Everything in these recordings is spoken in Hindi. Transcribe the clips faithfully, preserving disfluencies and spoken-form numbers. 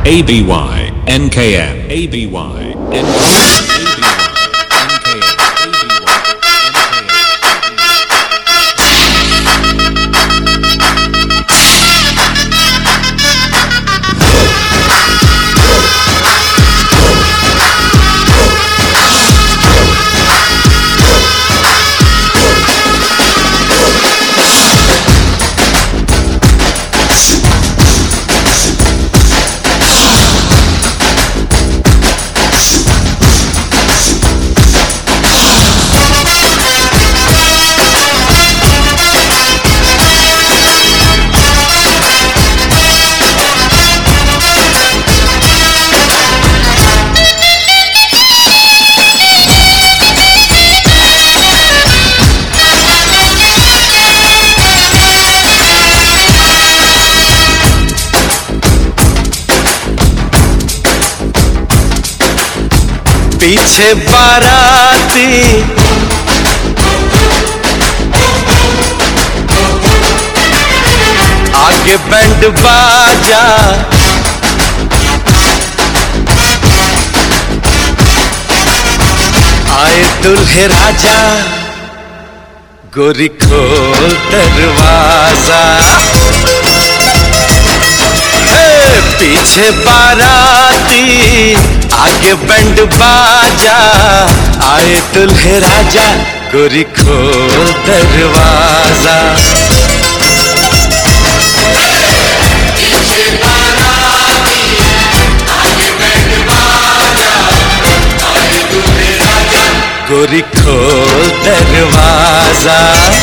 A B Y N K M A B Y N K M पीछे बाराती आगे बैंड बाजा, आए दुल्हे राजा, गोरी खोल दरवाजा। पीछे बाराती आगे बैंड बाजा, आए दुल्हे राजा, गोरी खोल दरवाजा। पीछे बाराती आगे बैंड बाजा, आए दुल्हे राजा, गोरी खोल दरवाजा।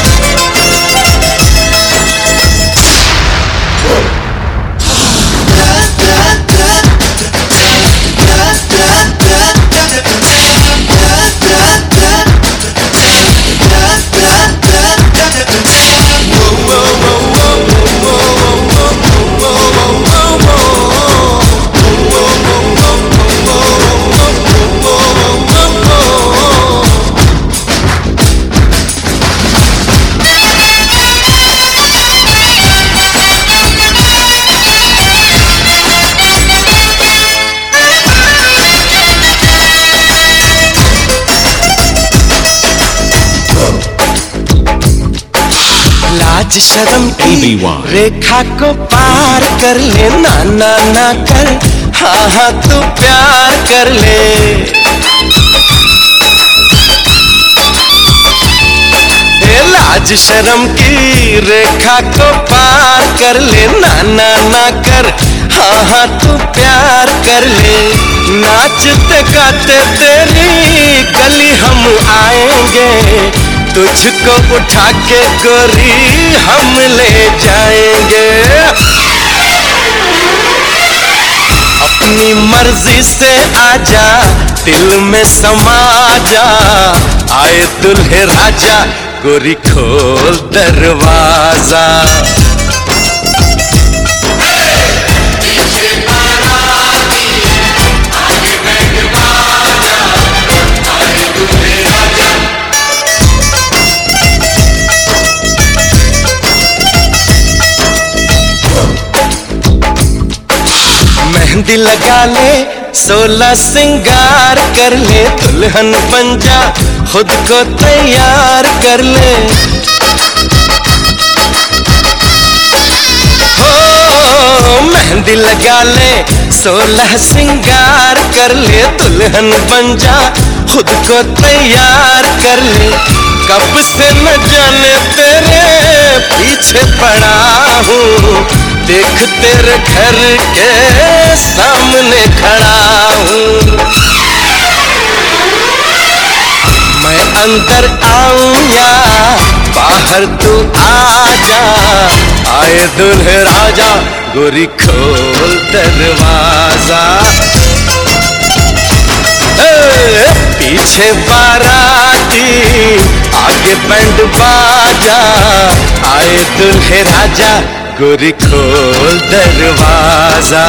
लाज शर्म की रेखा को पार कर ले, ना ना ना कर, हाँ हाँ तू प्यार कर ले। ए लाज शर्म की रेखा को पार कर ले, ना ना ना कर, हाँ हाँ तू प्यार कर ले। नाचते गाते तेरी गली हम आएंगे, तुझको उठा के गोरी हम ले जाएंगे। अपनी मर्जी से आजा, दिल में समा जा, आए दुल्हे राजा, गोरी खोल दरवाजा। मेहंदी लगा ले, सोलह सिंगार कर ले, दुल्हन बन जा, खुद को तैयार कर ले। हो मेहंदी लगा ले, सोलह सिंगार कर ले, दुल्हन बन जा, खुद को तैयार कर ले। कब से न जाने तेरे पीछे पड़ा हूँ, देख तेरे घर के सामने खड़ा हूँ। मैं अंदर आऊं या बाहर तू आ जा, आए दुल्हे राजा, गोरी खोल दरवाजा। पीछे बाराती आगे बैंड बाजा, आए दुल्हे राजा, गोरी खोल दरवाजा।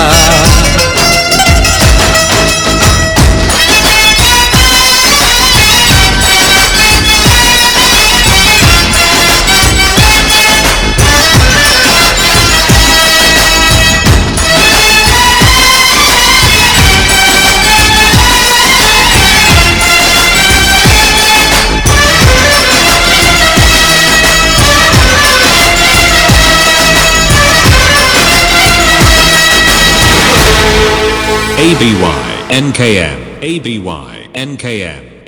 A B Y N K M A B Y N K M